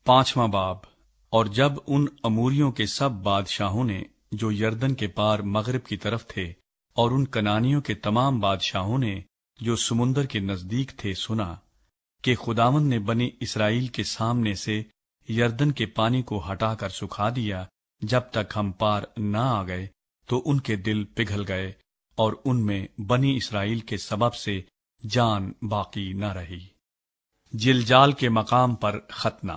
5واں باب۔ اور جب ان اموریوں کے سب بادشاہوں نے جو یردن کے پار مغرب کی طرف تھے اور ان کنانیوں کے تمام بادشاہوں نے جو سمندر کے نزدیک تھے سنا کہ خداوند نے بنی اسرائیل کے سامنے سے یردن کے پانی کو ہٹا کر سکھا دیا جب تک ہم پار نہ آ گئے، تو ان کے دل پگھل گئے اور ان میں بنی اسرائیل کے سبب سے جان باقی نہ رہی۔ جلجال کے مقام پر ختنہ۔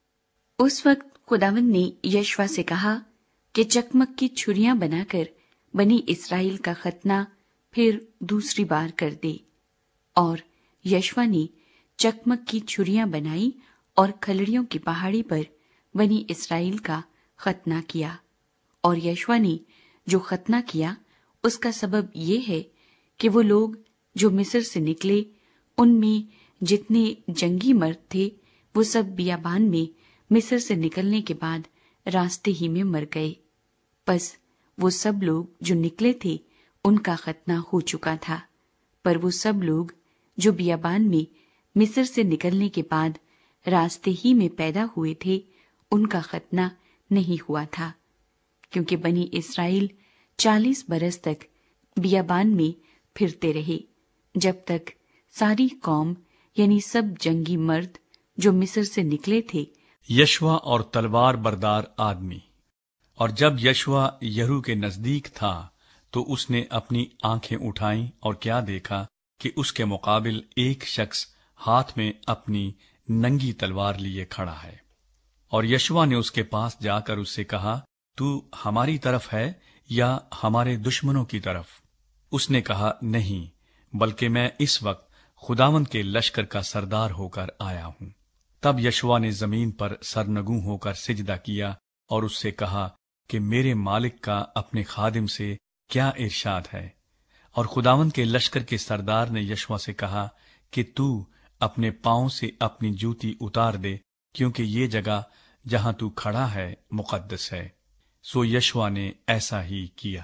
اس وقت خداوند نے یشوع سے کہا کہ چکمک کی چھریاں بنا کر بنی اسرائیل کا ختنہ پھر دوسری بار کر دے۔ اور یشوع نے چکمک کی چھریاں بنائی اور کھلڑیوں کی پہاڑی پر بنی اسرائیل کا ختنہ کیا۔ اور یشوع نے جو ختنہ کیا اس کا سبب یہ ہے کہ وہ لوگ جو مصر سے نکلے ان میں جتنے جنگی مرد تھے وہ سب بیابان میں مصر سے نکلنے کے بعد راستے ہی میں مر گئے۔ پس وہ سب لوگ جو نکلے تھے ان کا ختنہ ہو چکا تھا، پر وہ سب لوگ جو بیابان میں مصر سے نکلنے کے بعد راستے ہی میں پیدا ہوئے تھے ان کا ختنہ نہیں ہوا تھا، کیونکہ بنی اسرائیل 40 برس تک بیابان میں پھرتے رہے، جب تک ساری قوم یعنی سب جنگی مرد جو مصر سے نکلے تھے۔ یشوع اور تلوار بردار آدمی۔ اور جب یشوع یریحو کے نزدیک تھا تو اس نے اپنی آنکھیں اٹھائیں اور کیا دیکھا کہ اس کے مقابل ایک شخص ہاتھ میں اپنی ننگی تلوار لیے کھڑا ہے۔ اور یشوع نے اس کے پاس جا کر اس سے کہا، تو ہماری طرف ہے یا ہمارے دشمنوں کی طرف؟ اس نے کہا، نہیں، بلکہ میں اس وقت خداوند کے لشکر کا سردار ہو کر آیا ہوں۔ تب یشوع نے زمین پر سرنگوں ہو کر سجدہ کیا اور اس سے کہا کہ میرے مالک کا اپنے خادم سے کیا ارشاد ہے؟ اور خداوند کے لشکر کے سردار نے یشوع سے کہا کہ تو اپنے پاؤں سے اپنی جوتی اتار دے، کیونکہ یہ جگہ جہاں تو کھڑا ہے مقدس ہے۔ سو یشوع نے ایسا ہی کیا۔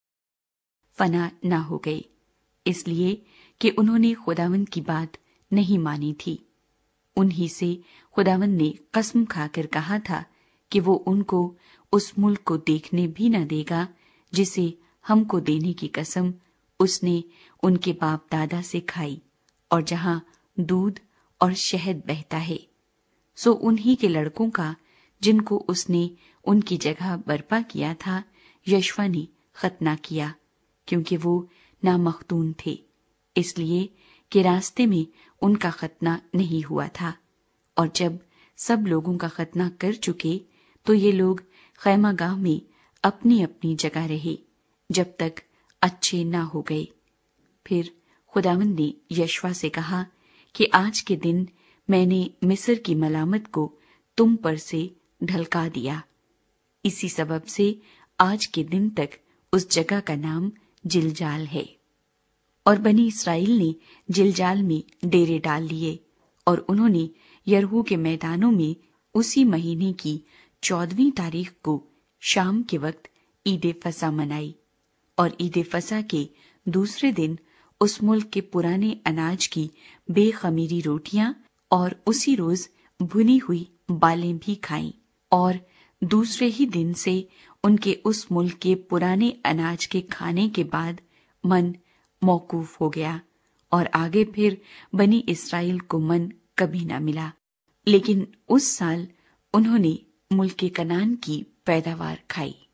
فنا نہ ہو گئے، اس لیے کہ انہوں نے خداوند کی بات نہیں مانی تھی۔ انہی سے خداوند نے قسم کھا کر کہا تھا کہ وہ ان کو اس ملک کو دیکھنے بھی نہ دے گا جسے ہم کو دینے کی قسم اس نے ان کے باپ دادا سے کھائی، اور جہاں دودھ اور شہد بہتا ہے۔ سو انہی کے لڑکوں کا جن کو اس نے ان کی جگہ برپا کیا تھا یشوع نے ختنہ کیا، کیونکہ وہ نامختون تھے، اس لیے کہ راستے میں ان کا ختنہ نہیں ہوا تھا۔ اور جب سب لوگوں کا ختنہ کر چکے تو یہ لوگ خیمہ گاہ میں اپنی اپنی جگہ رہے جب تک اچھے نہ ہو گئے۔ پھر خداوند نے یشوع سے کہا کہ آج کے دن میں نے مصر کی ملامت کو تم پر سے ڈھلکا دیا۔ اسی سبب سے آج کے دن تک اس جگہ کا نام جلجال ہے۔ اور بنی اسرائیل نے جلجال میں ڈیرے ڈال لیے، اور انہوں نے یریحو کے میدانوں میں اسی مہینے کی 14ویں تاریخ کو شام کے وقت عید فصح منائی۔ اور عید فصح کے دوسرے دن اس ملک کے پرانے اناج کی بے خمیری روٹیاں اور اسی روز بھنی ہوئی بالیں بھی کھائیں، اور دوسرے ہی دن سے ان کے اس ملک کے پرانے اناج کے کھانے کے بعد من موقوف ہو گیا، اور آگے پھر بنی اسرائیل کو من کبھی نہ ملا۔ لیکن اس سال انہوں نے ملک کنعان کی پیداوار کھائی۔